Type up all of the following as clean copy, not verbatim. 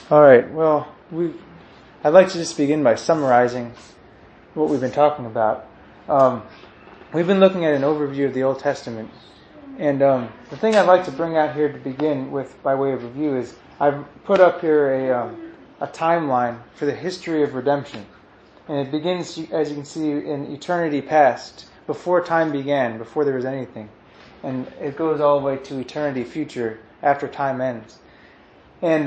All right. Well, I'd like to just begin by summarizing what we've been talking about. We've been looking at an overview of the Old Testament, and the thing I'd like to bring out here to begin with, by way of review, is I've put up here a timeline for the history of redemption, and it begins, as you can see, in eternity past, before time began, before there was anything, and it goes all the way to eternity future after time ends. And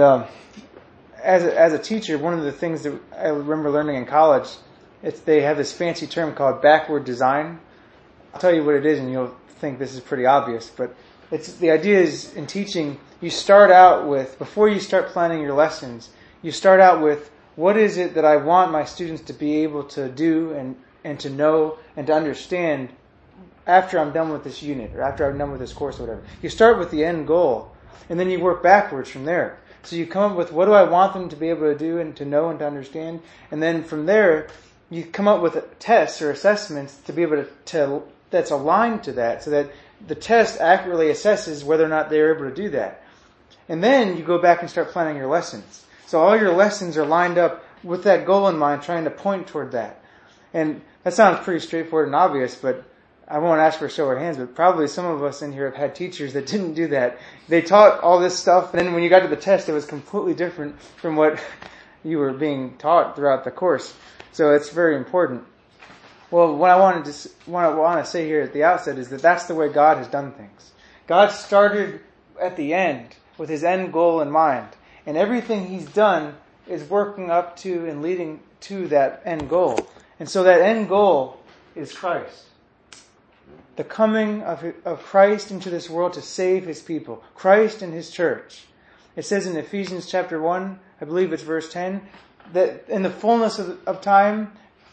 as a teacher, one of the things that I remember learning in college, they have this fancy term called backward design. I'll tell you what it is, and you'll think this is pretty obvious, but the idea is, in teaching, you start out with, before you start planning your lessons, you start out with, what is it that I want my students to be able to do and to know and to understand after I'm done with this unit, or after I'm done with this course, or whatever. You start with the end goal, and then you work backwards from there. So you come up with, what do I want them to be able to do and to know and to understand? And then from there, you come up with tests or assessments to be able to that's aligned to that, so that the test accurately assesses whether or not they're able to do that. And then you go back and start planning your lessons. So all your lessons are lined up with that goal in mind, trying to point toward that. And that sounds pretty straightforward and obvious, but I won't ask for a show of hands, but probably some of us in here have had teachers that didn't do that. They taught all this stuff, and then when you got to the test, it was completely different from what you were being taught throughout the course. So it's very important. Well, what I want to say here at the outset is that that's the way God has done things. God started at the end with His end goal in mind, and everything He's done is working up to and leading to that end goal. And so that end goal is Christ. The coming of Christ into this world to save His people. Christ and His church. It says in Ephesians chapter 1, I believe it's verse 10, that in the fullness of time,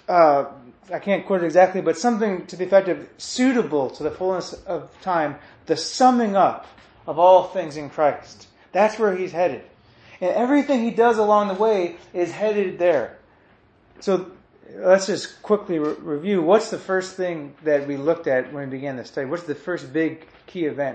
I can't quote it exactly, but something to the effect of suitable to the fullness of time, the summing up of all things in Christ. That's where He's headed. And everything He does along the way is headed there. So let's just quickly review. What's the first thing that we looked at when we began this study? What's the first big key event?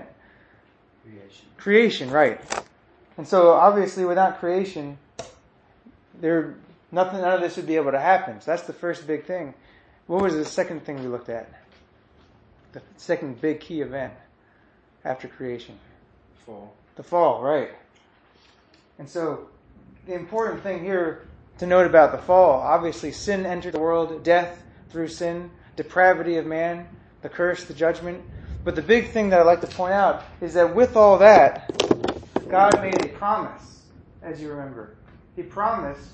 Creation, right. And so obviously without creation, none of this would be able to happen. So that's the first big thing. What was the second thing we looked at? The second big key event after creation? The fall, right. And so the important thing here to note about the fall, obviously sin entered the world, death through sin, depravity of man, the curse, the judgment. But the big thing that I'd like to point out is that with all that, God made a promise, as you remember. He promised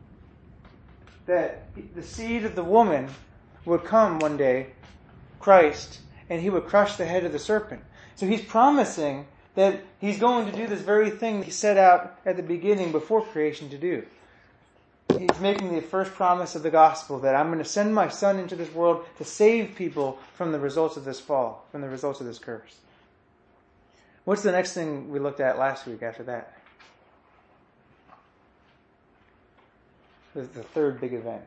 that the seed of the woman would come one day, Christ, and He would crush the head of the serpent. So He's promising that He's going to do this very thing He set out at the beginning before creation to do. He's making the first promise of the gospel that I'm going to send my Son into this world to save people from the results of this fall, from the results of this curse. What's the next thing we looked at last week after that? The third big event.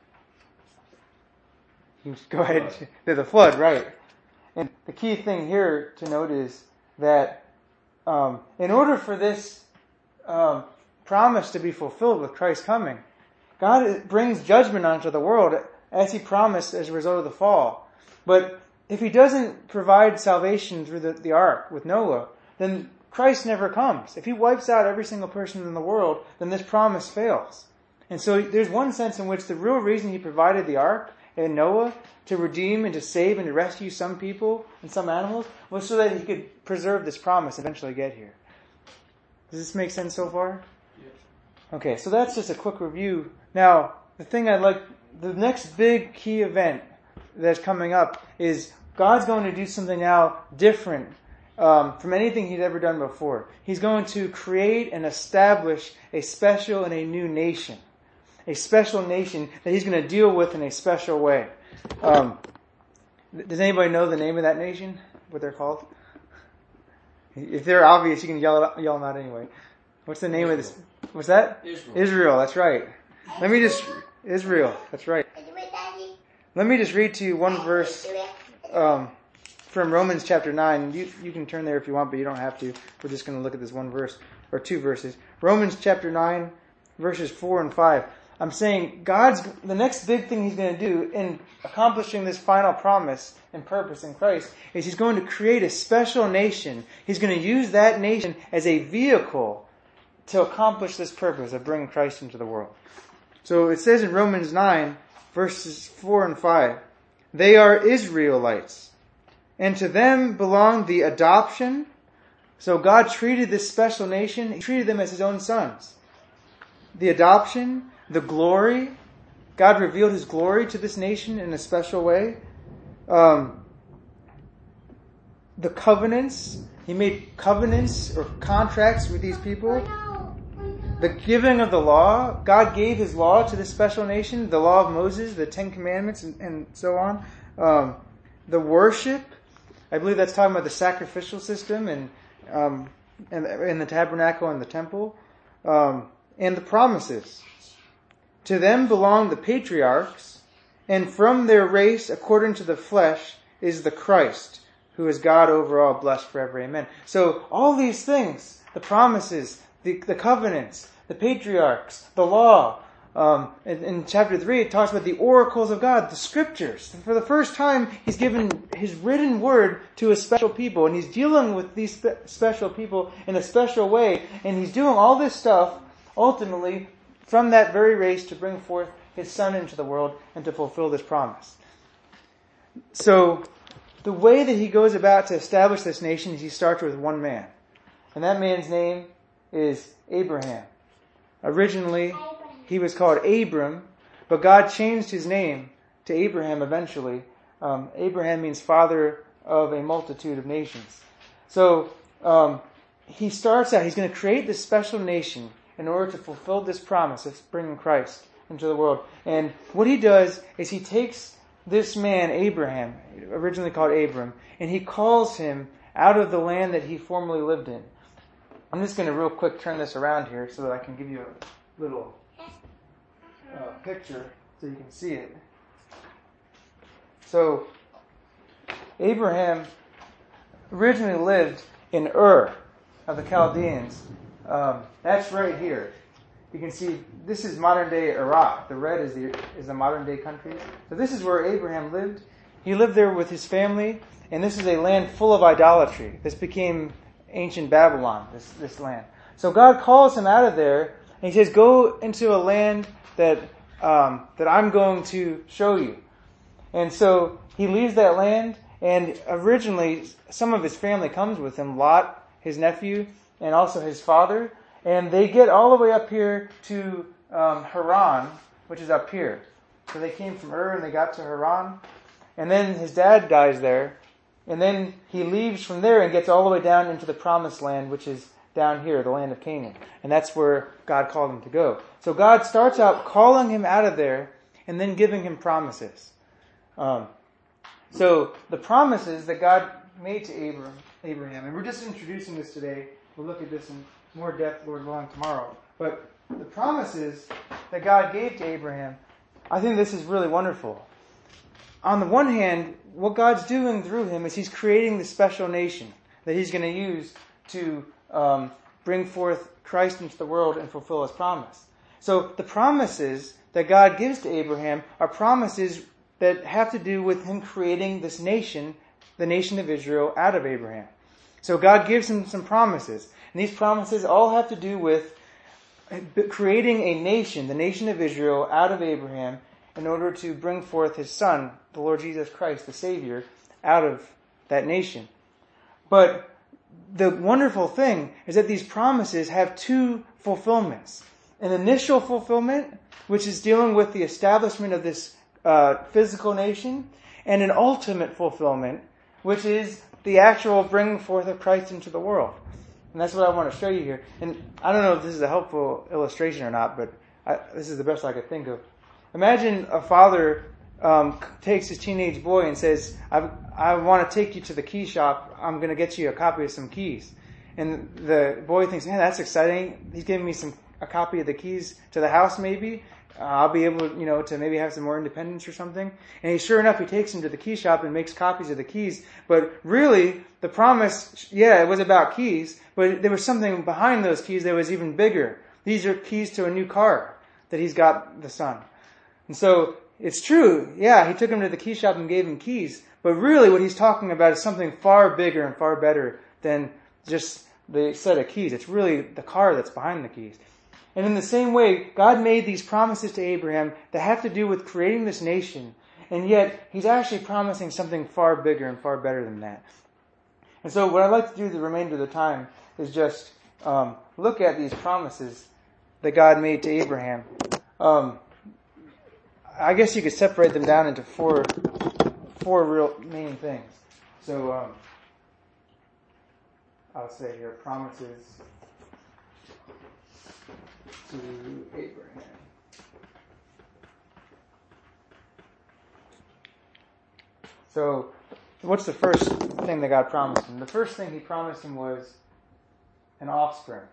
You go ahead. The flood, right. And the key thing here to note is that in order for this promise to be fulfilled with Christ's coming, God brings judgment onto the world as He promised as a result of the fall. But if He doesn't provide salvation through the ark with Noah, then Christ never comes. If He wipes out every single person in the world, then this promise fails. And so there's one sense in which the real reason He provided the ark and Noah to redeem and to save and to rescue some people and some animals was so that He could preserve this promise and eventually get here. Does this make sense so far? Yes. Okay, so that's just a quick review. Now, the next big key event that's coming up is God's going to do something now different from anything He'd ever done before. He's going to create and establish a special and a new nation. A special nation that He's going to deal with in a special way. Does anybody know the name of that nation? What they're called? If they're obvious, you can yell them out anyway. What's the name of this? What's that? Israel, that's right. Israel, that's right. Let me just read to you one verse from Romans chapter 9. You can turn there if you want, but you don't have to. We're just going to look at this one verse, or two verses. Romans chapter 9, verses 4 and 5, I'm saying the next big thing He's going to do in accomplishing this final promise and purpose in Christ is He's going to create a special nation. He's going to use that nation as a vehicle to accomplish this purpose of bringing Christ into the world. So it says in Romans 9, verses 4 and 5, they are Israelites, and to them belong the adoption. So God treated this special nation, He treated them as His own sons. The adoption, the glory. God revealed His glory to this nation in a special way. The covenants. He made covenants or contracts with these people. The giving of the law. God gave His law to this special nation. The law of Moses, the Ten Commandments, and so on. The worship. I believe that's talking about the sacrificial system and the tabernacle and the temple. And the promises. To them belong the patriarchs, and from their race, according to the flesh, is the Christ, who is God over all, blessed forever. Amen. So all these things, the promises, the covenants, the patriarchs, the law. In chapter 3, it talks about the oracles of God, the scriptures. For the first time, He's given His written word to a special people, and He's dealing with these special people in a special way, and He's doing all this stuff ultimately from that very race to bring forth His Son into the world and to fulfill this promise. So, the way that He goes about to establish this nation is He starts with one man. And that man's name is Abraham. Originally, he was called Abram, but God changed his name to Abraham eventually. Abraham means father of a multitude of nations. So, he starts out, he's going to create this special nation in order to fulfill this promise of bringing Christ into the world. And what he does is he takes this man, Abraham, originally called Abram, and he calls him out of the land that he formerly lived in. I'm just going to real quick turn this around here so that I can give you a little picture so you can see it. So, Abraham originally lived in Ur of the Chaldeans. That's right here. You can see this is modern day Iraq. The red is the modern day country. So this is where Abraham lived. He lived there with his family, and this is a land full of idolatry. This became ancient Babylon, this land. So God calls him out of there, and He says, go into a land that I'm going to show you. And so he leaves that land, and originally some of his family comes with him, Lot, his nephew, and also his father. And they get all the way up here to Haran, which is up here. So they came from Ur and they got to Haran. And then his dad dies there. And then he leaves from there and gets all the way down into the promised land, which is down here, the land of Canaan. And that's where God called him to go. So God starts out calling him out of there and then giving him promises. So the promises that God made to Abraham, and we're just introducing this today. We'll look at this in more depth, Lord willing, tomorrow. But the promises that God gave to Abraham, I think this is really wonderful. On the one hand, what God's doing through him is He's creating the special nation that He's going to use to bring forth Christ into the world and fulfill His promise. So the promises that God gives to Abraham are promises that have to do with Him creating this nation, the nation of Israel, out of Abraham. So God gives him some promises. And these promises all have to do with creating a nation, the nation of Israel, out of Abraham in order to bring forth His Son, the Lord Jesus Christ, the Savior, out of that nation. But the wonderful thing is that these promises have two fulfillments. An initial fulfillment, which is dealing with the establishment of this physical nation, and an ultimate fulfillment, which is the actual bringing forth of Christ into the world. And that's what I want to show you here. And I don't know if this is a helpful illustration or not, but this is the best I could think of. Imagine a father takes his teenage boy and says, I want to take you to the key shop. I'm going to get you a copy of some keys. And the boy thinks, man, that's exciting. He's giving me a copy of the keys to the house maybe. I'll be able, to maybe have some more independence or something. And sure enough, he takes him to the key shop and makes copies of the keys. But really, the promise, it was about keys, but there was something behind those keys that was even bigger. These are keys to a new car that he's got the son. And so it's true. Yeah, he took him to the key shop and gave him keys. But really what he's talking about is something far bigger and far better than just the set of keys. It's really the car that's behind the keys. And in the same way, God made these promises to Abraham that have to do with creating this nation. And yet, he's actually promising something far bigger and far better than that. And so what I'd like to do the remainder of the time is just look at these promises that God made to Abraham. I guess you could separate them down into four real main things. So I'll say here, promises to Abraham. So, what's the first thing that God promised him? The first thing he promised him was an offspring.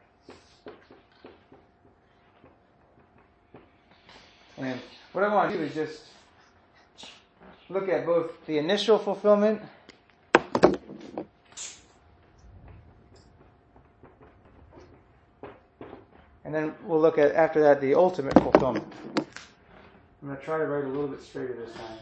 And what I want to do is just look at both the initial fulfillment and then we'll look at, after that, the ultimate fulfillment. I'm going to try to write a little bit straighter this time.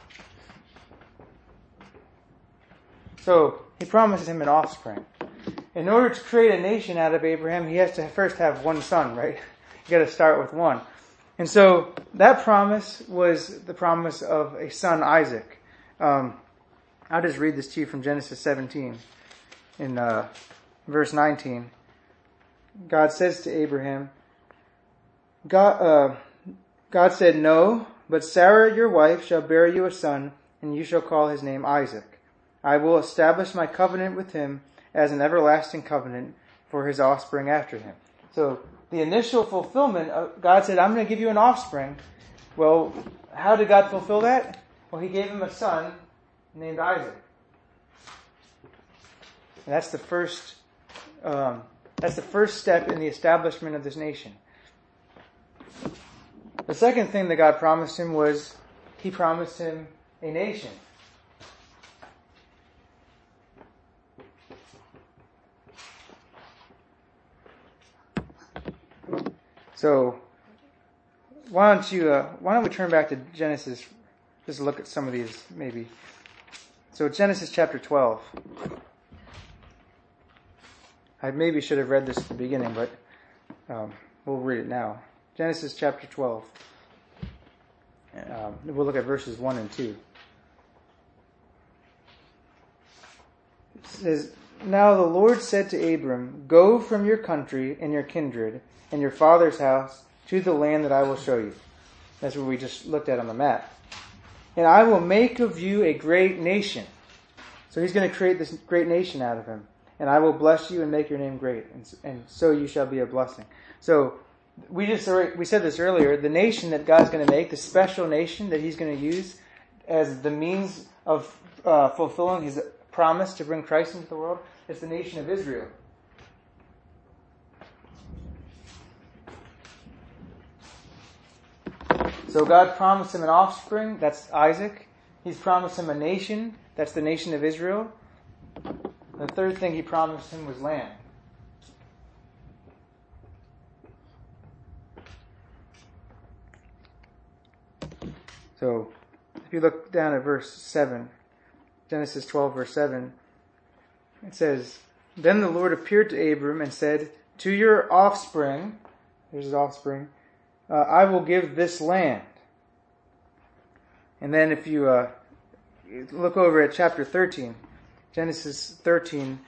So, he promises him an offspring. In order to create a nation out of Abraham, he has to first have one son, right? You got to start with one. And so, that promise was the promise of a son, Isaac. I'll just read this to you from Genesis 17 in verse 19. God says to Abraham, God said, "No, but Sarah your wife shall bear you a son, and you shall call his name Isaac. I will establish my covenant with him as an everlasting covenant for his offspring after him." So the initial fulfillment, God said, "I'm going to give you an offspring." Well, how did God fulfill that? Well, he gave him a son named Isaac. And that's the first step in the establishment of this nation. The second thing that God promised him was, he promised him a nation. So, why don't we turn back to Genesis, just look at some of these maybe. So Genesis chapter 12. I maybe should have read this at the beginning, but we'll read it now. Genesis chapter 12. We'll look at verses 1 and 2. It says, "Now the Lord said to Abram, go from your country and your kindred and your father's house to the land that I will show you." That's what we just looked at on the map. "And I will make of you a great nation." So he's going to create this great nation out of him. "And I will bless you and make your name great, and so you shall be a blessing." So we said this earlier, the nation that God's going to make, the special nation that he's going to use as the means of fulfilling his promise to bring Christ into the world, is the nation of Israel. So God promised him an offspring, that's Isaac. He's promised him a nation, that's the nation of Israel. The third thing he promised him was land. So, if you look down at verse 7, Genesis 12 verse 7, it says, "Then the Lord appeared to Abram and said, to your offspring," there's his offspring, "I will give this land." And then if you look over at chapter 13, Genesis 13,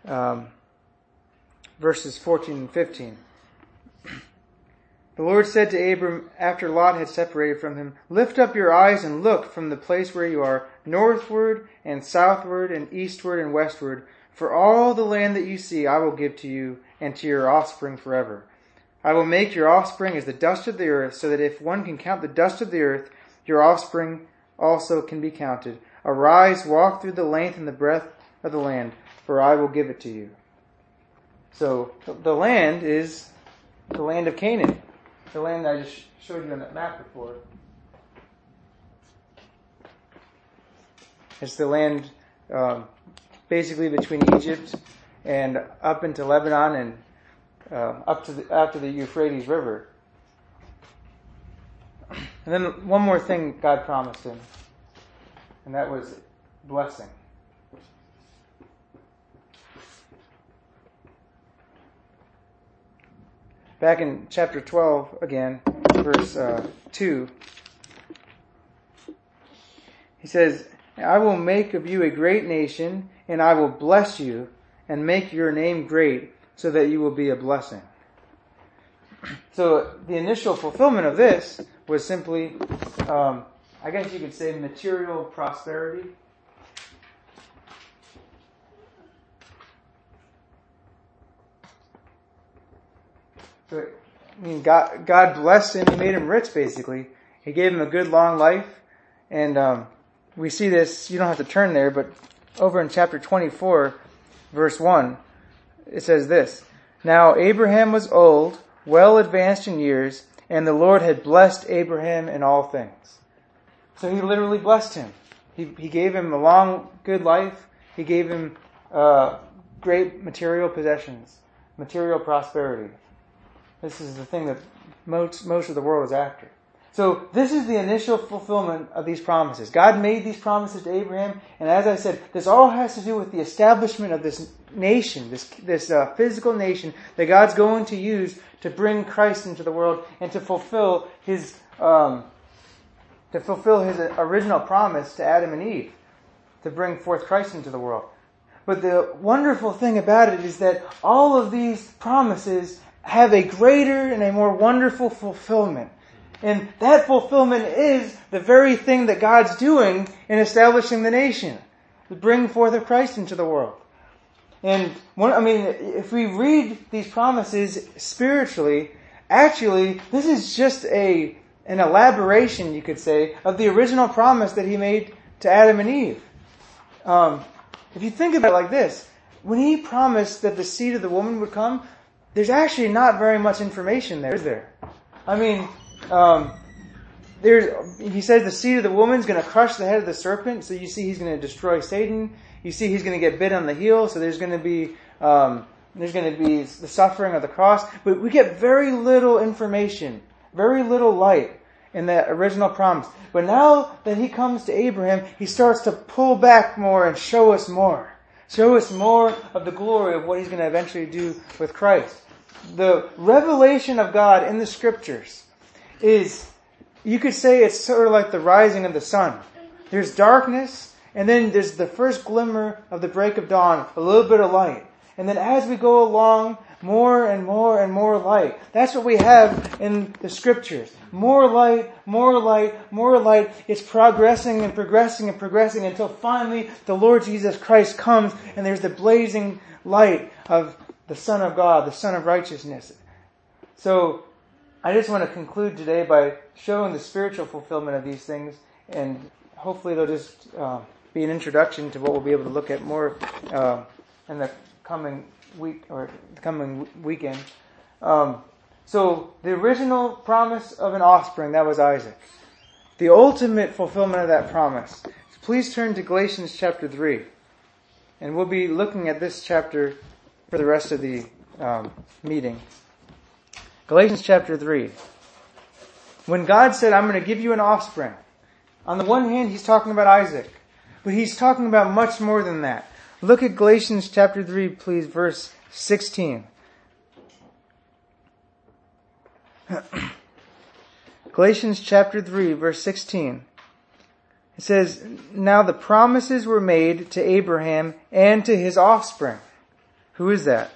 verses 14 and 15. "The Lord said to Abram after Lot had separated from him, lift up your eyes and look from the place where you are, northward and southward and eastward and westward. For all the land that you see I will give to you and to your offspring forever. I will make your offspring as the dust of the earth, so that if one can count the dust of the earth, your offspring also can be counted. Arise, walk through the length and the breadth of the land, for I will give it to you." So the land is the land of Canaan. The land that I just showed you on that map before. It's the land basically between Egypt and up into Lebanon after the Euphrates River. And then one more thing God promised him, and that was blessing. Back in chapter 12, again, verse 2, he says, I will make of you a great nation, and I will bless you, and make your name great, so that you will be a blessing. So the initial fulfillment of this was simply, I guess you could say, material prosperity. So, I mean, God blessed him. He made him rich, basically. He gave him a good, long life. And we see this, you don't have to turn there, but over in chapter 24, verse 1, it says this, Now Abraham was old, well advanced in years, and the Lord had blessed Abraham in all things. So he literally blessed him. He gave him a long, good life. He gave him great material possessions, material prosperity. This is the thing that most of the world is after. So this is the initial fulfillment of these promises. God made these promises to Abraham, and as I said, this all has to do with the establishment of this nation, this physical nation that God's going to use to bring Christ into the world and to fulfill his original promise to Adam and Eve, to bring forth Christ into the world. But the wonderful thing about it is that all of these promises have a greater and a more wonderful fulfillment. And that fulfillment is the very thing that God's doing in establishing the nation, to bring forth of Christ into the world. And if we read these promises spiritually, actually, this is just an elaboration, you could say, of the original promise that he made to Adam and Eve. If you think about it like this, when he promised that the seed of the woman would come, there's actually not very much information there, is there? I mean, he says the seed of the woman is going to crush the head of the serpent, so you see he's going to destroy Satan. You see he's going to get bit on the heel, so there's going to be the suffering of the cross. But we get very little information, very little light in that original promise. But now that he comes to Abraham, he starts to pull back more and show us more. Show us more of the glory of what he's going to eventually do with Christ. The revelation of God in the Scriptures is, you could say it's sort of like the rising of the sun. There's darkness, and then there's the first glimmer of the break of dawn, a little bit of light. And then as we go along, more and more and more light. That's what we have in the Scriptures. More light, more light, more light. It's progressing and progressing and progressing until finally the Lord Jesus Christ comes and there's the blazing light of the Son of God, the Son of Righteousness. So, I just want to conclude today by showing the spiritual fulfillment of these things, and hopefully they'll just be an introduction to what we'll be able to look at more in the coming week or the coming weekend. So the original promise of an offspring, that was Isaac. The ultimate fulfillment of that promise. So please turn to Galatians chapter 3. And we'll be looking at this chapter for the rest of the meeting. Galatians chapter 3. When God said, I'm going to give you an offspring, on the one hand, he's talking about Isaac. But he's talking about much more than that. Look at Galatians chapter 3, please, verse 16. Galatians chapter 3, verse 16. It says, Now the promises were made to Abraham and to his offspring. Who is that?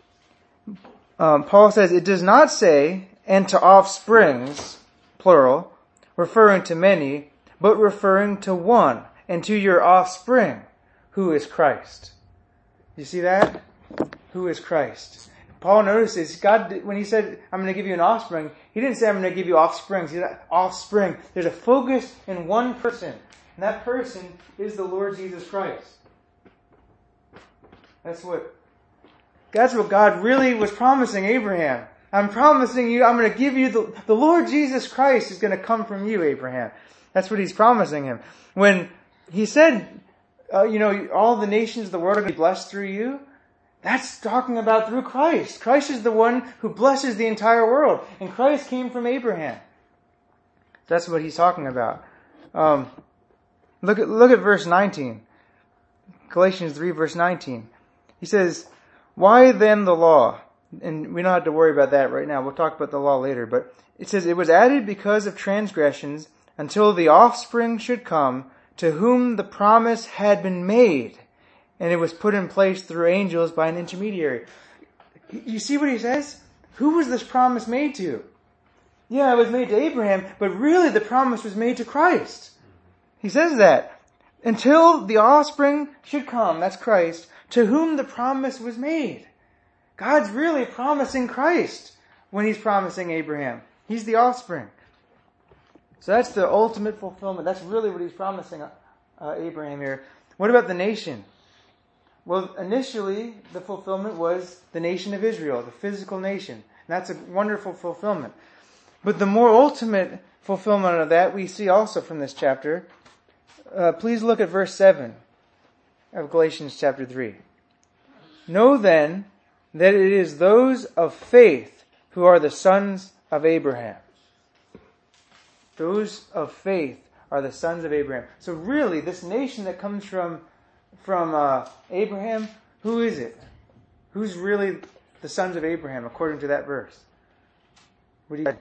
Paul says, it does not say, and to offsprings, plural, referring to many, but referring to one, and to your offspring, who is Christ. You see that? Who is Christ? Paul notices, God, when he said, I'm going to give you an offspring, he didn't say, I'm going to give you offsprings. He said, offspring. There's a focus in one person. And that person is the Lord Jesus Christ. That's what God really was promising Abraham. I'm promising you, I'm going to give you the Lord Jesus Christ is going to come from you, Abraham. That's what he's promising him. When he said, all the nations of the world are going to be blessed through you, That's talking about through Christ. Christ is the one who blesses the entire world. And Christ came from Abraham. That's what he's talking about. Look at verse 19. Galatians 3 verse 19. He says, why then the law? And we don't have to worry about that right now. We'll talk about the law later. But it says, it was added because of transgressions until the offspring should come to whom the promise had been made. And it was put in place through angels by an intermediary. You see what he says? Who was this promise made to? Yeah, it was made to Abraham, but really the promise was made to Christ. He says that. Until the offspring should come, that's Christ, to whom the promise was made. God's really promising Christ when he's promising Abraham. He's the offspring. So that's the ultimate fulfillment. That's really what he's promising Abraham here. What about the nation? Well, initially, the fulfillment was the nation of Israel, the physical nation. And that's a wonderful fulfillment. But the more ultimate fulfillment of that we see also from this chapter. Please look at verse 7 of Galatians chapter 3. Know then that it is those of faith who are the sons of Abraham. Those of faith are the sons of Abraham. So really, this nation that comes from Abraham, who is it? Who's really the sons of Abraham according to that verse? What do you?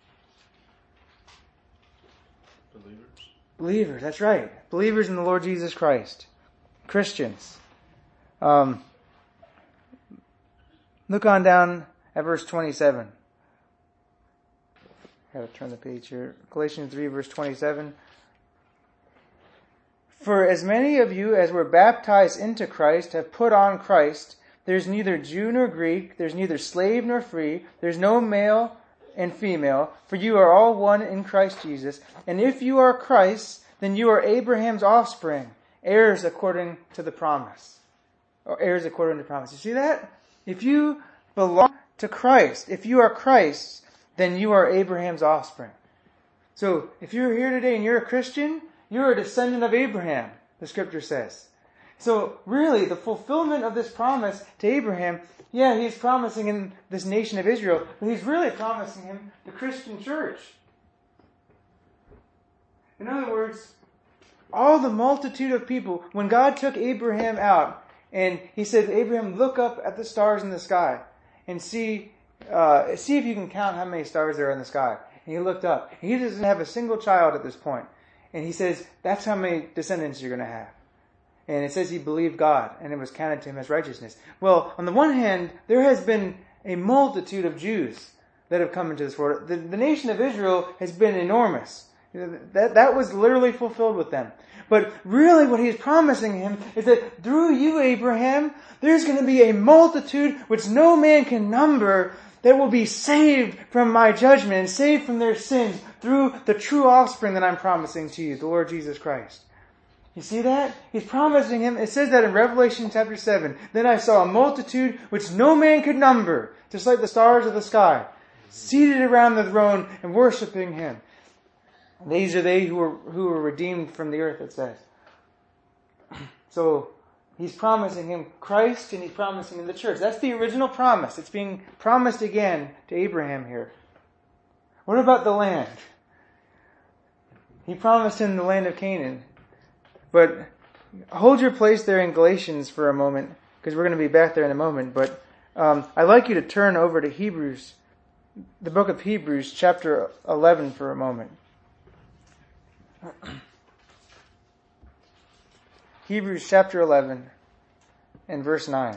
Believers, that's right. Believers in the Lord Jesus Christ. Christians. Look on down at verse 27. I have to turn the page here. Galatians 3 verse 27. For as many of you as were baptized into Christ have put on Christ. There's neither Jew nor Greek. There's neither slave nor free. There's no male and female. For you are all one in Christ Jesus. And if you are Christ's, then you are Abraham's offspring, heirs according to the promise. Or heirs according to promise. You see that? If you belong to Christ, if you are Christ's, then you are Abraham's offspring. So, if you're here today and you're a Christian, you're a descendant of Abraham, the scripture says. So, really, the fulfillment of this promise to Abraham, yeah, he's promising him this nation of Israel, but he's really promising him the Christian church. In other words, all the multitude of people, when God took Abraham out, and he said, Abraham, look up at the stars in the sky, and see if you can count how many stars there are in the sky. And he looked up. He doesn't have a single child at this point. And he says, that's how many descendants you're going to have. And it says he believed God, and it was counted to him as righteousness. Well, on the one hand, there has been a multitude of Jews that have come into this world. The nation of Israel has been enormous. That was literally fulfilled with them. But really what he's promising him is that through you, Abraham, there's going to be a multitude which no man can number that will be saved from my judgment and saved from their sins through the true offspring that I'm promising to you, the Lord Jesus Christ. You see that? He's promising him. It says that in Revelation chapter 7. Then I saw a multitude which no man could number, just like the stars of the sky, seated around the throne and worshiping him. These are they who were redeemed from the earth, it says. So, he's promising him Christ and he's promising him the church. That's the original promise. It's being promised again to Abraham here. What about the land? He promised him the land of Canaan. But hold your place there in Galatians for a moment, because we're going to be back there in a moment. But I'd like you to turn over to Hebrews, the book of Hebrews, chapter 11 for a moment. Hebrews chapter 11 and verse 9.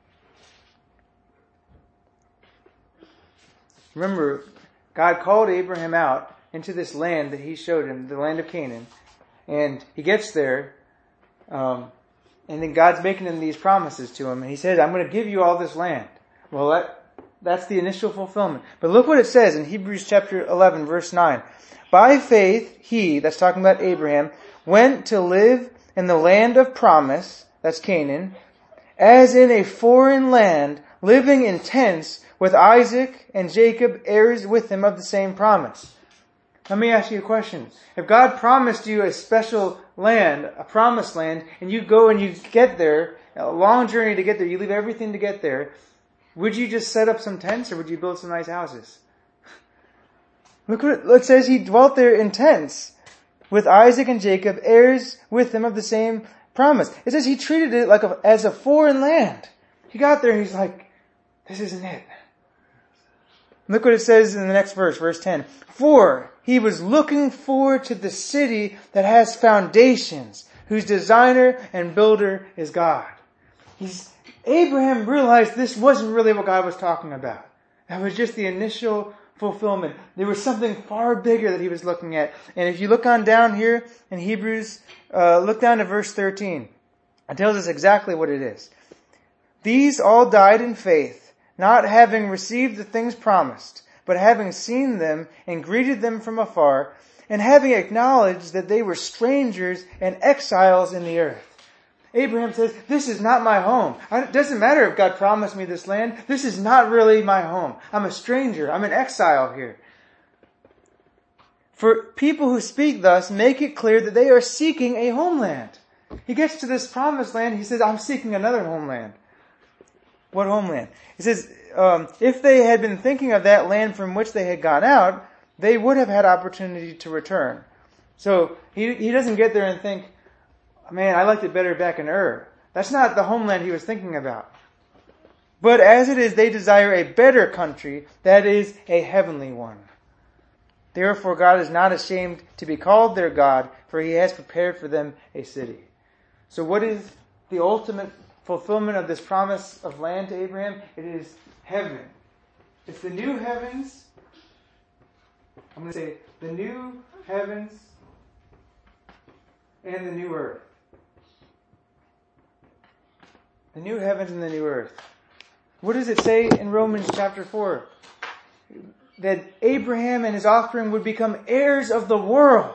Remember, God called Abraham out into this land that he showed him, the land of Canaan. And he gets there, and then God's making him these promises to him. And he says, I'm going to give you all this land. Well, that's the initial fulfillment. But look what it says in Hebrews chapter 11, verse 9. By faith, he, that's talking about Abraham, went to live in the land of promise, that's Canaan, as in a foreign land, living in tents with Isaac and Jacob, heirs with him of the same promise. Let me ask you a question. If God promised you a special land, a promised land, and you go and you get there, a long journey to get there. You leave everything to get there. Would you just set up some tents or would you build some nice houses? Look what it says. He dwelt there in tents with Isaac and Jacob, heirs with him of the same promise. It says he treated it as a foreign land. He got there and he's like, this isn't it. Look what it says in the next verse, verse 10. For he was looking forward to the city that has foundations, whose designer and builder is God. Abraham realized this wasn't really what God was talking about. That was just the initial fulfillment. There was something far bigger that he was looking at. And if you look on down here in Hebrews, look down to verse 13. It tells us exactly what it is. These all died in faith, not having received the things promised, but having seen them and greeted them from afar, and having acknowledged that they were strangers and exiles in the earth. Abraham says, this is not my home. It doesn't matter if God promised me this land. This is not really my home. I'm a stranger. I'm an exile here. For people who speak thus make it clear that they are seeking a homeland. He gets to this promised land. He says, I'm seeking another homeland. What homeland? He says, if they had been thinking of that land from which they had gone out, they would have had opportunity to return. So he doesn't get there and think, man, I liked it better back in Ur. That's not the homeland he was thinking about. But as it is, they desire a better country, that is, a heavenly one. Therefore, God is not ashamed to be called their God, for he has prepared for them a city. So what is the ultimate fulfillment of this promise of land to Abraham? It is heaven. It's the new heavens. I'm going to say the new heavens and the new earth. The new heavens and the new earth. What does it say in Romans chapter 4? That Abraham and his offspring would become heirs of the world.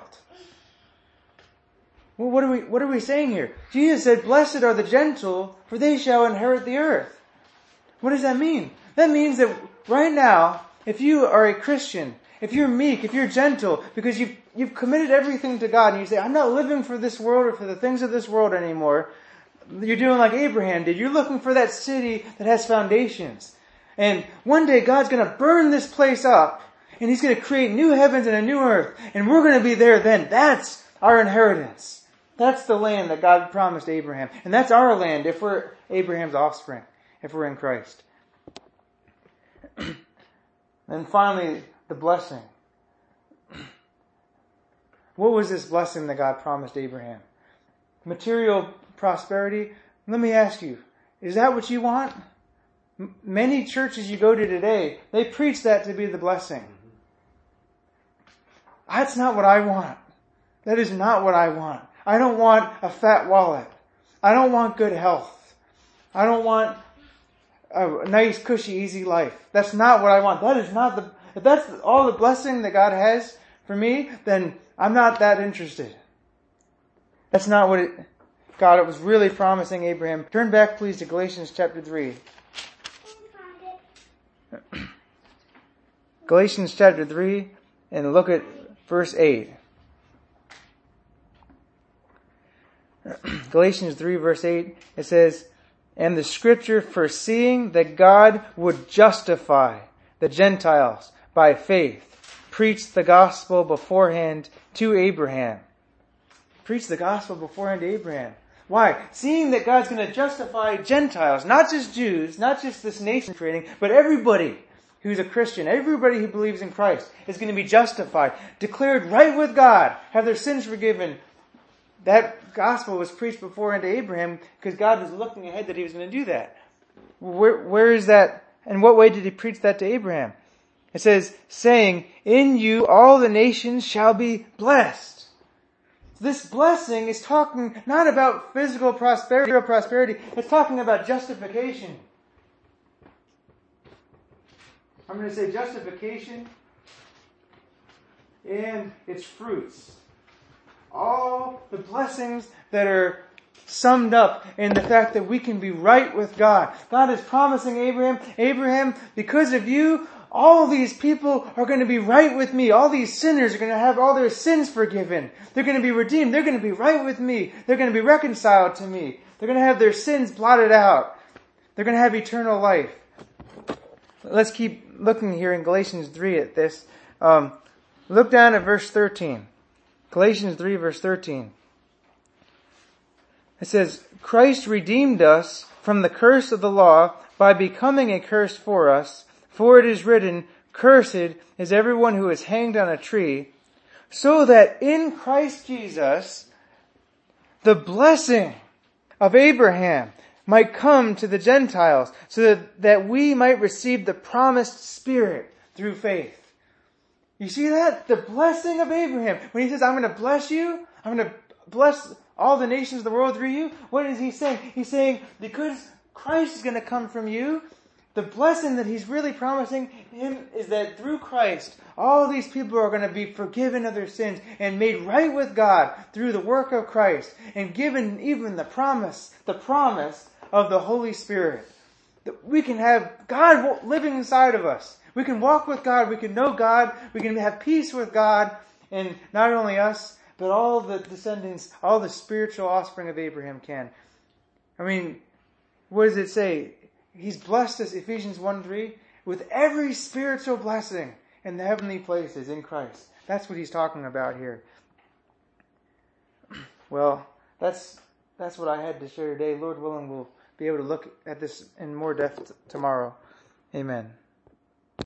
Well, what are we saying here? Jesus said, blessed are the gentle, for they shall inherit the earth. What does that mean? That means that right now, if you are a Christian, if you're meek, if you're gentle, because you've committed everything to God, and you say, I'm not living for this world or for the things of this world anymore, you're doing like Abraham did. You're looking for that city that has foundations. And one day God's going to burn this place up, and he's going to create new heavens and a new earth, and we're going to be there then. That's our inheritance. That's the land that God promised Abraham. And that's our land if we're Abraham's offspring, if we're in Christ. And finally, the blessing. What was this blessing that God promised Abraham? Material prosperity. Let me ask you, is that what you want? Many churches you go to today, they preach that to be the blessing. That's not what I want. That is not what I want. I don't want a fat wallet. I don't want good health. I don't want a nice, cushy, easy life. That's not what I want. If that's all the blessing that God has for me, then I'm not that interested. That's not what God was really promising Abraham. Turn back, please, to Galatians chapter 3. Galatians chapter 3, and look at verse 8. Galatians 3 verse 8, it says, and the scripture foreseeing that God would justify the Gentiles by faith, preached the gospel beforehand to Abraham. Preached the gospel beforehand to Abraham. Why? Seeing that God's going to justify Gentiles, not just Jews, not just this nation creating, but everybody who's a Christian, everybody who believes in Christ is going to be justified, declared right with God, have their sins forgiven. That gospel was preached beforehand to Abraham because God was looking ahead that he was going to do that. Where is that? In what way did he preach that to Abraham? It says, saying, in you all the nations shall be blessed. This blessing is talking not about physical prosperity. It's talking about justification. I'm going to say justification and its fruits. All the blessings that are summed up in the fact that we can be right with God. God is promising Abraham, because of you, all these people are going to be right with me. All these sinners are going to have all their sins forgiven. They're going to be redeemed. They're going to be right with me. They're going to be reconciled to me. They're going to have their sins blotted out. They're going to have eternal life. Let's keep looking here in Galatians 3 at this. Look down at verse 13. Galatians 3 verse 13. It says, Christ redeemed us from the curse of the law by becoming a curse for us. For it is written, Cursed is everyone who is hanged on a tree, so that in Christ Jesus the blessing of Abraham might come to the Gentiles, so that we might receive the promised Spirit through faith. You see that? The blessing of Abraham. When he says, I'm going to bless you, I'm going to bless all the nations of the world through you, what is he saying? He's saying, because Christ is going to come from you, the blessing that he's really promising him is that through Christ, all these people are going to be forgiven of their sins and made right with God through the work of Christ, and given even the promise of the Holy Spirit. That we can have God living inside of us. We can walk with God, we can know God, we can have peace with God, and not only us, but all the descendants, all the spiritual offspring of Abraham can. I mean, what does it say? He's blessed us, Ephesians 1:3, with every spiritual blessing in the heavenly places in Christ. That's what he's talking about here. Well, that's what I had to share today. Lord willing, we'll be able to look at this in more depth tomorrow. Amen.